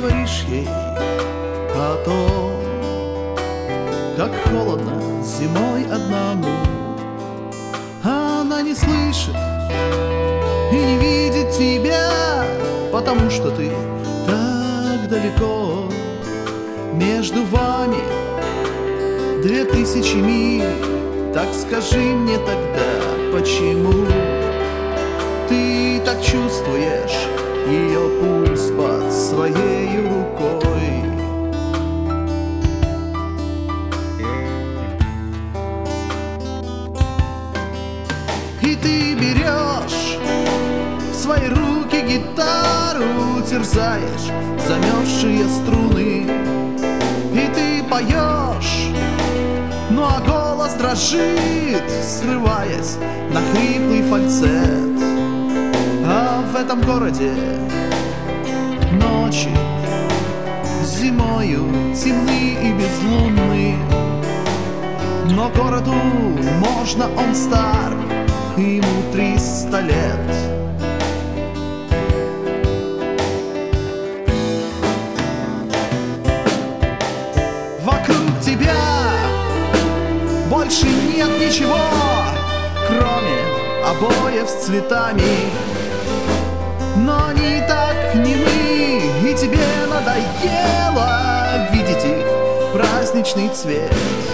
говоришь ей о том, как холодно зимой одному. Она не слышит и не видит тебя, потому что ты так далеко. Между вами 2000 миль. Так скажи мне тогда, почему ты так чувствуешь ее пульс под своей рукой? И ты берешь в свои руки гитару, терзаешь замерзшие струны. И ты поешь, ну а голос дрожит, срываясь на хриплый фальцет. А в этом городе ночи зимою темны и безлунны. Но городу можно, он стар, ему 300 лет. Вокруг тебя больше нет ничего, кроме обоев с цветами. Но они так немы, и тебе надоело видеть их праздничный цвет.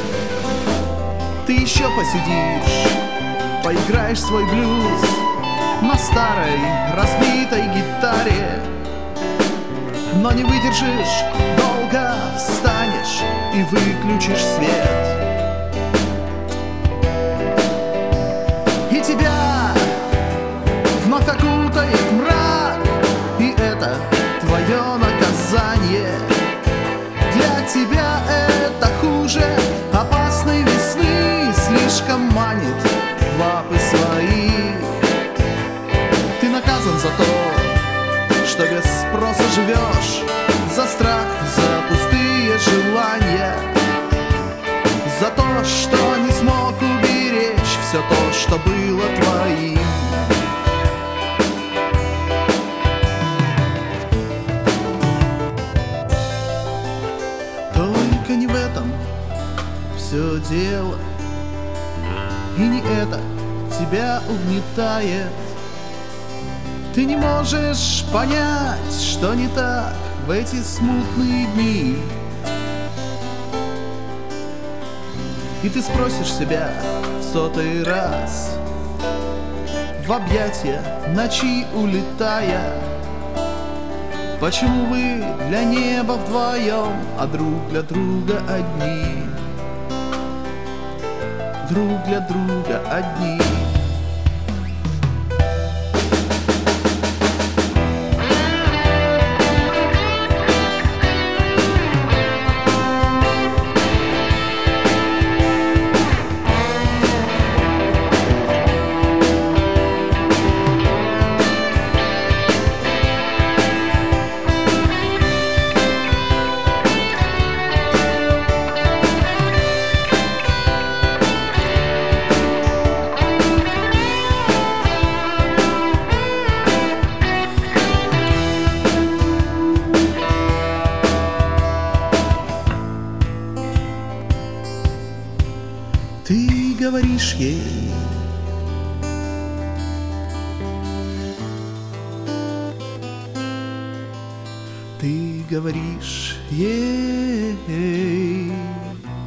Ты еще посидишь, поиграешь свой блюз на старой разбитой гитаре. Но не выдержишь, долго встанешь и выключишь свет. И тебя вновь окутает мрак, и это твое наказание. Для тебя это хуже опасной весны, слишком манит в лапы свои. Ты наказан за то, что без спроса живешь, за страх, за пустые желания, за то, что не смог уберечь все то, что было твоим. Только не в этом все дело, и не это тебя угнетает. Ты не можешь понять, что не так в эти смутные дни. И ты спросишь себя в 100-й раз, в объятия ночи улетая, почему вы для неба вдвоем, а друг для друга одни? Друг для друга одни. Ты говоришь ей Ты говоришь ей